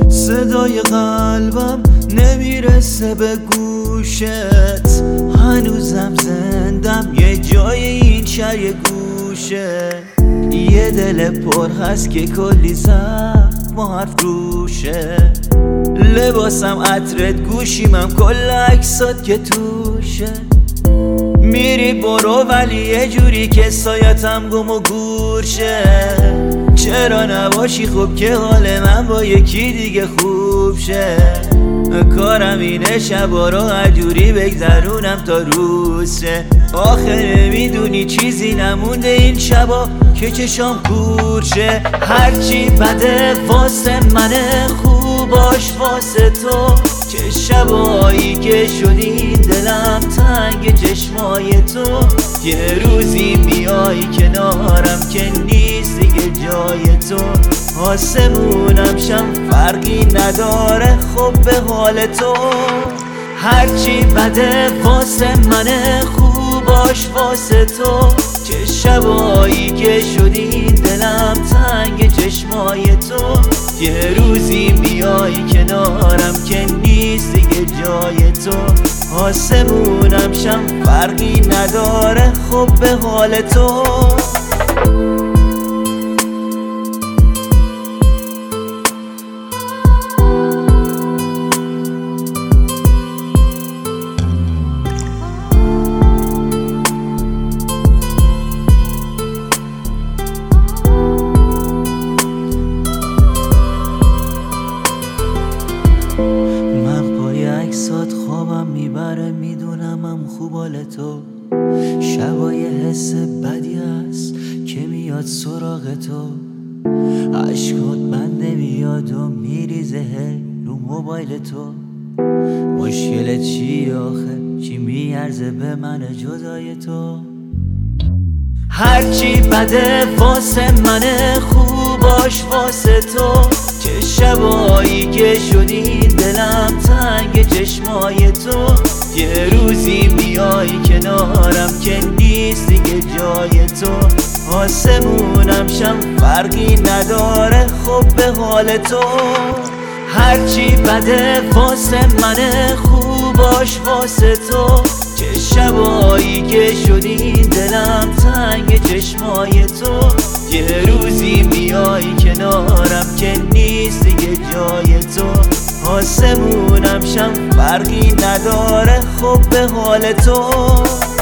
صدای قلبم نمیرسه به گوشت، هنوزم زندم یه جای این شهر یه گوشه. یه دل پر هست که کلی زخم و حرف روشه، لباسم عطرت گوشیمم کل عکسات که توشه. میری برو ولی یه جوری که سایتم گم و گور شه. چرا نباشی خوب که حال من با یکی دیگه خوب شه. کارم اینه شبا رو هر جوری بگذرونم تا روز شه. آخه نمیدونی چیزی نمونده این شبا که چشام کور شه. هرچی بده واسه منه خوباش واسه تو، چه شبایی که شدی دلم تنگ چشمای تو. یه روزی بیای کنارم که نیست دیگه جای تو، آسمونم شم فرقی نداره خب به حال تو. هرچی بده واسه منه خوباش واسه تو، چه شبایی که شدی دلم تنگ چشمای تو. یه روزی بیای کنارم که نیست دیگه جای تو، آسمونم شم فرقی نداره خب به حال تو. عکسات خوابم میبره میدونم هم خوب حال تو. شبای حس بدی هست که میاد سراغ تو، عشقات بند میاد و میریزه رو موبایل تو. مشکلت چی آخه چی میارزه به من جدای تو؟ هرچی بده واسه منه خوباش واسه تو، چه شبایی که شدی دلم تنگ چشمای تو. یه روزی بیای کنارم که نیست دیگه جای تو، آسمونم شم فرقی نداره خب به حال تو. هرچی بده واسه منه خوباش واسه تو، چه شبایی که شدی دلم تنگ چشمای تو. یه روزی بیای کنارم که نیست دیگه جای تو، آسمونم شم فرقی نداره خب به حال تو.